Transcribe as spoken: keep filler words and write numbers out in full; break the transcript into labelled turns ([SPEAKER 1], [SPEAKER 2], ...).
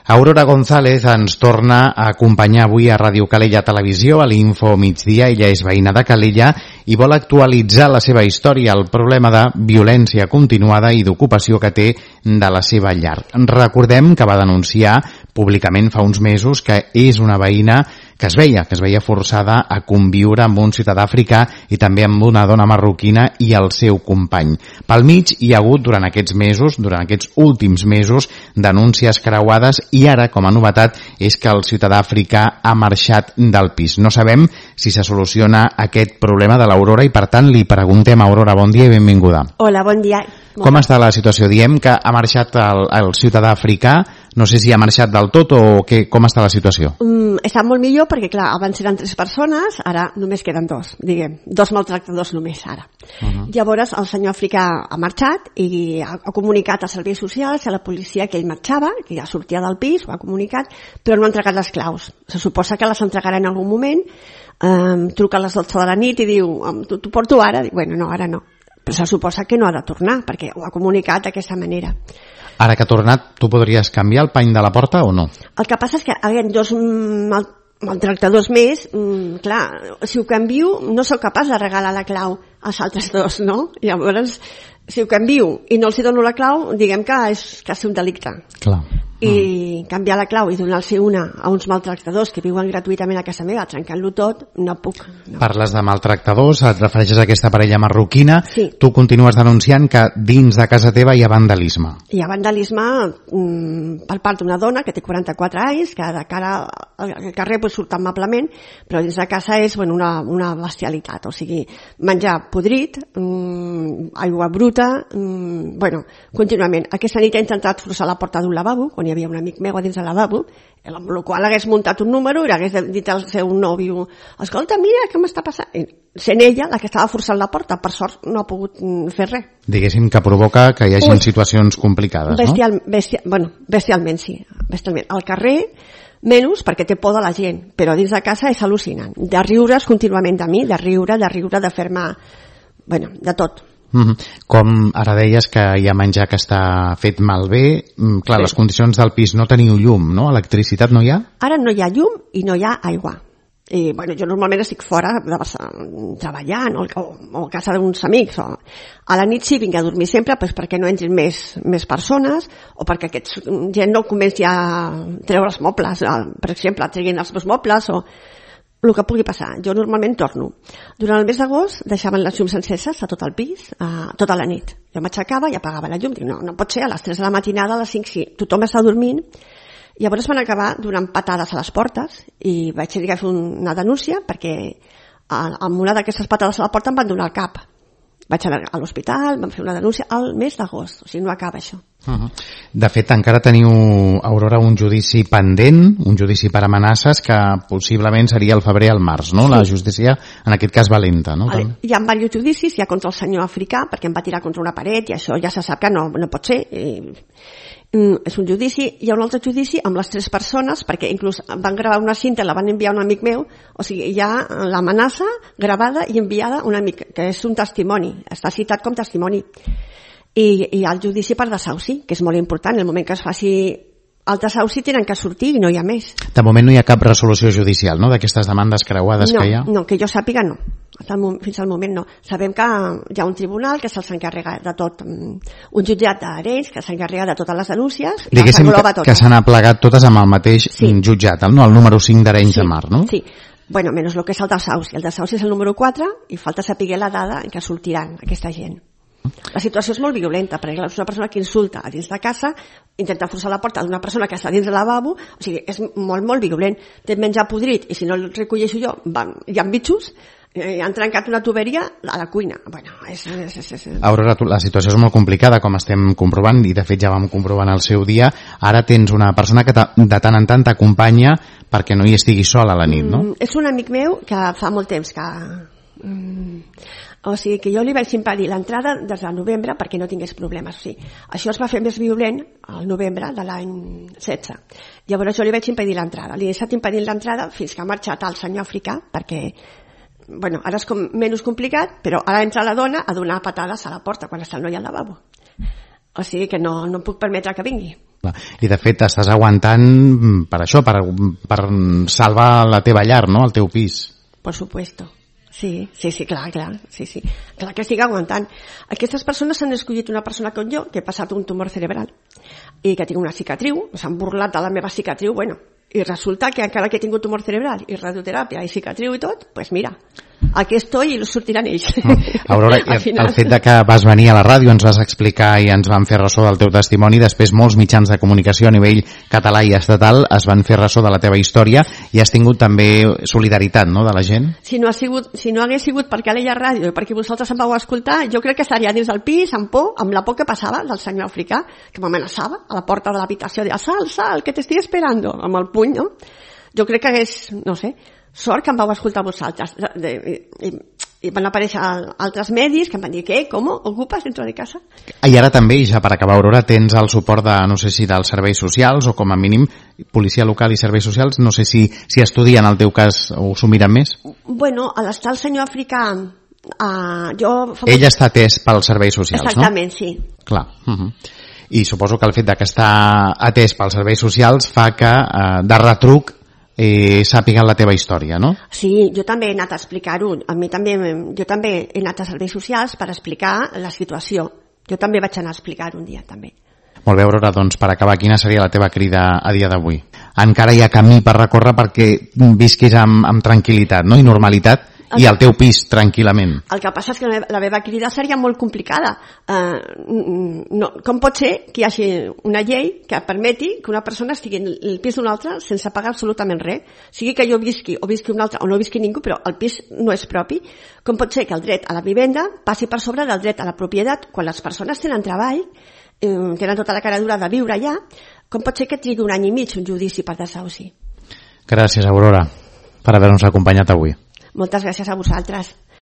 [SPEAKER 1] Aurora González ens torna a acompanyar avui a Ràdio Calella Televisió, a l'Info Migdia. Ella és veïna de Calella i vol actualitzar la seva història, el problema de violència continuada i d'ocupació que té de la seva llar. Recordem que va denunciar públicament fa uns mesos que és una veïna que es veia, que es veia forçada a conviure amb un ciutadà africà i també amb una dona marroquina i el seu company. Pel mig hi ha hagut durant aquests mesos, durant aquests últims mesos, denúncies creuades i ara, com a novetat, és que el ciutadà africà ha marxat del pis. No sabem si se soluciona aquest problema de l'Aurora i, per tant, li preguntem a Aurora, bon dia i benvinguda.
[SPEAKER 2] Hola, bon dia.
[SPEAKER 1] Com està la situació? Diem que ha marxat el, el ciutadà africà, no sé si ha marxat del tot o que, com està la situació?
[SPEAKER 2] Mm, està molt millor perquè, clar, abans eren tres persones, ara només queden dos, diguem, dos maltractadors només ara. Uh -huh. Llavors el senyor africà ha marxat i ha, ha comunicat als serveis socials, a la policia, que ell marxava, que ja sortia del pis, ho ha comunicat, però no ha entregat les claus. Se suposa que les entregarà en algun moment, eh, truca a les dotze de la nit i diu, t'ho porto ara? Dic, bueno, no, ara no. Però se suposa que no ha de tornar, perquè ho ha comunicat d'aquesta manera.
[SPEAKER 1] Ara que ha tornat, tu podries canviar el pany de la porta o no?
[SPEAKER 2] El que passa és que havent dos mal, maltractadors més, mmm, clar, si ho canvio no sóc capaç de regalar la clau als altres dos, no? Llavors, si ho canvio i no els dono la clau, diguem que és quasi un delicte.
[SPEAKER 1] Clar.
[SPEAKER 2] I canviar la clau i donar-los una a uns maltractadors que viuen gratuïtament a casa meva, trencant-lo tot, no puc. No.
[SPEAKER 1] Parles de maltractadors, et refereixes a aquesta parella marroquina.
[SPEAKER 2] Sí.
[SPEAKER 1] Tu continues denunciant que dins de casa teva hi ha vandalisme.
[SPEAKER 2] Hi ha vandalisme mm, per part d'una dona que té quaranta-quatre anys, que de cara al carrer pues, surt amablement, però dins de casa és bueno, una, una bestialitat, o sigui, menjar podrit, mm, aigua bruta, mm, bueno, contínuament. Aquesta nit he intentat forçar la porta d'un lavabo, quan hi havia un amic meu a dins del lavabo, amb el qual hagués muntat un número i hagués dit al seu nòvio, escolta, mira, què m'està passant? I sent ella la que estava forçant la porta, per sort no ha pogut fer res.
[SPEAKER 1] Diguéssim que provoca que hi hagi Ui, situacions complicades,
[SPEAKER 2] bestial,
[SPEAKER 1] no?
[SPEAKER 2] Bestial, bueno, bestialment, sí. Bestialment. Al carrer, menys perquè té por de la gent, però dins de casa és al·lucinant. De riure's contínuament de mi, de riure, de riure, de fer-me, bueno, de tot.
[SPEAKER 1] Mm-hmm. Com ara deies que hi ha menjar que està fet malbé, clar, sí. Les condicions del pis, no teniu llum, no? Electricitat no hi ha?
[SPEAKER 2] Ara no hi ha llum i no hi ha aigua. I, bueno, jo normalment estic fora de, treballant o, o, o a casa d'uns amics. O, a la nit sí vinc a dormir sempre pues, perquè no entrin més, més persones o perquè aquests, gent no comenci a treure els mobles, per exemple, treguin els meus mobles o el que pugui passar. Jo normalment torno. Durant el mes d'agost deixaven les llums enceses a tot el pis, a tota la nit. Jo m'aixecava i apagava la llum. Dic, no, no pot ser, a les tres de la matinada, a les cinc, sí. Tothom està dormint. Llavors van acabar donant patades a les portes i vaig dir que fer una denúncia perquè amb una d'aquestes patades a la porta em van donar el cap. Vaig anar a l'hospital, vam fer una denúncia al mes d'agost, o sigui, no acaba això.
[SPEAKER 1] Uh-huh. De fet, encara teniu, Aurora, un judici pendent, un judici per amenaces que possiblement seria el febrer al març, no? Sí. La justícia, en aquest cas, va lenta, no?
[SPEAKER 2] Vale. Hi ha diversos judicis, hi ha contra el senyor africà, perquè em va tirar contra una paret i això ja se sap que no, no pot ser. I, mm, és un judici. Hi ha un altre judici amb les tres persones, perquè inclús van gravar una cinta i la van enviar a un amic meu, o sigui, hi ha l'amenaça gravada i enviada a un amic, que és un testimoni, està citat com testimoni. I, i el judici per desahuci, que és molt important. En el moment que es faci el desahuci tenen que sortir i no hi ha més.
[SPEAKER 1] De moment no hi ha cap resolució judicial, no?, d'aquestes demandes creuades
[SPEAKER 2] no,
[SPEAKER 1] que hi ha?
[SPEAKER 2] No, que jo sàpiga no. Fins al moment no. Sabem que hi ha un tribunal que s'encarrega de tot, un jutjat d'Arenys que s'encarrega de totes les denúncies.
[SPEAKER 1] Diguéssim que, que s'han aplegat totes amb el mateix sí. jutjat, no? El número cinc d'Arenys
[SPEAKER 2] sí,
[SPEAKER 1] de Mar, no?
[SPEAKER 2] Sí. Bueno, menys el que és el desahuci. El desahuci és el número quatre i falta saber la dada en què sortiran aquesta gent. La situació és molt violenta, perquè és una persona que insulta a dins de casa, intenta forçar la porta d'una persona que està dins del lavabo, o sigui, és molt, molt violent. Té menjar podrit, i si no el recolleixo jo, van, hi ha bitxos, eh, han trencat una tuberia a la cuina. Bueno, és, és, és, és...
[SPEAKER 1] Aurora, la situació és molt complicada, com estem comprovant, i de fet ja vam comprovant el seu dia. Ara tens una persona que de tant en tant t'acompanya perquè no hi estigui sola a la nit, no?
[SPEAKER 2] Mm, és un amic meu que fa molt temps que... Mm, o sigui que jo li vaig impedir l'entrada des del novembre perquè no tingués problemes. O sigui, això es va fer més violent al novembre de l'any setze. Llavors jo li vaig impedir l'entrada. Li he estat impedint l'entrada fins que ha marxat el senyor africà perquè, bueno, ara és com menys complicat, però ara entra la dona a donar patades a la porta quan està el noi al lavabo. O sigui que no, no puc permetre que vingui.
[SPEAKER 1] I de fet estàs aguantant per això, per, per salvar la teva llar, no?, el teu pis.
[SPEAKER 2] Por supuesto. Sí, sí, sí, clar, clar, sí, sí. Clar que estic aguantant. Aquestes persones han escollit una persona com jo, que he passat un tumor cerebral i que tinc una cicatriu, s'han burlat de la meva cicatriu, bueno, i resulta que encara que he tingut tumor cerebral i radioteràpia i cicatriu i tot, pues mira, aquí estoy i sortiran ells.
[SPEAKER 1] Mm. Aurora, el fet de que vas venir a la ràdio, ens vas explicar i ens van fer ressò del teu testimoni, després molts mitjans de comunicació a nivell català i estatal es van fer ressò de la teva història i has tingut també solidaritat, no?, de la gent.
[SPEAKER 2] Si no, ha sigut, si no hagués sigut perquè a la ràdio i perquè vosaltres em vau escoltar, jo crec que estaria dins del pis amb por, amb la por que passava del senyor africà, que m'amenaçava a la porta de l'habitació, de sal, sal, que t'estic esperando, amb el puny, no? Jo crec que hagués, no sé, sort que em vau escoltar vosaltres. I, i, i van aparèixer altres medis que em van dir, què, com, ocupes dentro de casa?
[SPEAKER 1] I ara també, ja per acabar, Aurora, tens el suport de, no sé si dels serveis socials o com a mínim policia local i serveis socials, no sé si, si estudien el teu cas o s'ho miren més?
[SPEAKER 2] Bueno, a l'estar el senyor africà, uh, jo...
[SPEAKER 1] Ell està atès pels serveis socials,
[SPEAKER 2] exactament,
[SPEAKER 1] no?
[SPEAKER 2] Sí.
[SPEAKER 1] Clar. Uh-huh. I suposo que el fet de que està atès pels serveis socials fa que, uh, de retruc, eh, sàpiguen la teva història, no?
[SPEAKER 2] Sí, jo també he anat a explicar-ho. A mi també, jo també he anat a serveis socials per explicar la situació. Jo també vaig anar a explicar un dia, també.
[SPEAKER 1] Molt bé, Aurora, doncs per acabar, quina seria la teva crida a dia d'avui? Encara hi ha camí per recórrer perquè visquis amb, amb tranquil·litat, no?, i normalitat, el i al teu pis, tranquil·lament.
[SPEAKER 2] El que passa és que la meva crida seria molt complicada. Uh, no, com pot ser que hi hagi una llei que permeti que una persona estigui en el pis d'una altra sense pagar absolutament res? Sigui que jo visqui o visqui un altre o no visqui ningú, però el pis no és propi. Com pot ser que el dret a la vivenda passi per sobre del dret a la propietat quan les persones tenen treball, eh, tenen tota la cara dura de viure allà? Com pot ser que trigui un any i mig un judici per desahuci?
[SPEAKER 1] Gràcies, Aurora, per haver-nos acompanyat avui.
[SPEAKER 2] Moltes gràcies a vosaltres.